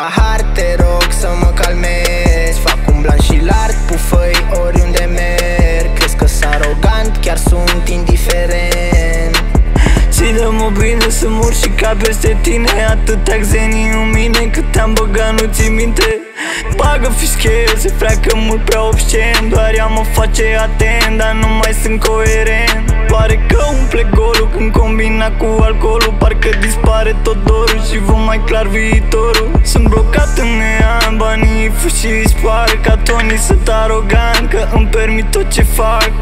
pahar, te rog să mă calmezi. Fac un blanș și larg, pufăi oriunde merg. Crezi că-s arogant, chiar sunt indiferent. Ține-mă bine să mor și ca peste tine. Atâta xenii în mine cât am băgat, nu ți minte. Bagă fischel, se freacă mult prea obscen. Doar ea mă face atent, dar nu mai sunt coerent. Pare că umple golul când combina cu alcoolul. Parcă dispare tot dorul și văd mai clar viitorul. Sunt blocat în neam, banii fugi și dispar. Ca Tony sunt arogant, că îmi permit tot ce fac.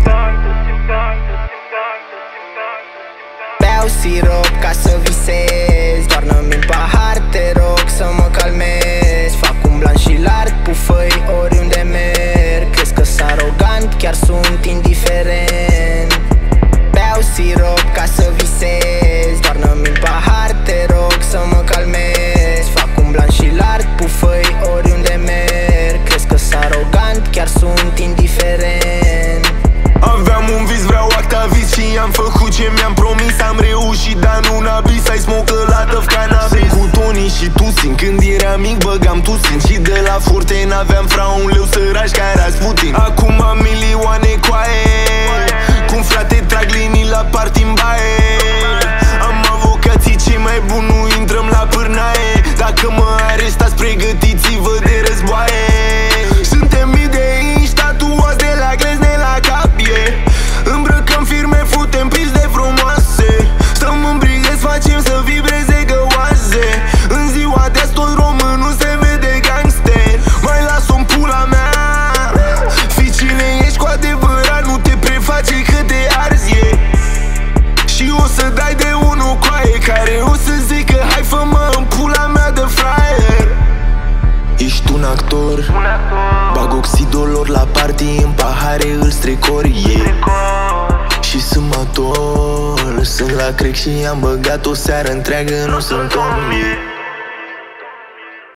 Beau sirop ca să visez, doarnă-mi în pahar, te rog să mă calmezi. Fac un blanș și larg, pufăi oriunde merg. Crezi că-s arogant, chiar sunt indiferent. Beau sirop ca să visez, doarnă-mi în pahar, te rog să mă calmezi. Fac un blanș și larg, pufăi oriunde merg. Crezi că-s arogant, chiar sunt indiferent. Aveam un vis, vreau actavis și am făcut ce mi-am promis. Am reușit, dar nu n-abis. I smoke a lot of cannabis. Cu Tony și Tusin, când eram mic băgam Tusin. Și de la Forte n-aveam fra un leu săraș ca Rasputin. Acum am milioane coaie, cum frate trag linii la party-n baie. Am avocații cei mai buni, nu intrăm la pârnaie. Dacă mă arestați, pregătiți-vă de războaie. Suntem mii de inși tatuați de la glezne la cap, yeah. Îmbrăcăm firme, futem pizde frumoase. Stăm în brigăți, facem să vibreze găoase. În ziua de azi tot românul se vede gangster. Mai las-o în pula mea. Fii cine ești cu adevărat, nu te preface că te arzi, yeah. Și o să dai de unul coaie care o să zică hai fă-mă în pula mea de fraier. Ești un actor, bag oxidolor la party, în pahare îl strecori, yeah. Și sunt matol, sunt la crec și am băgat o seară întreagă, nu sunt om, yeah.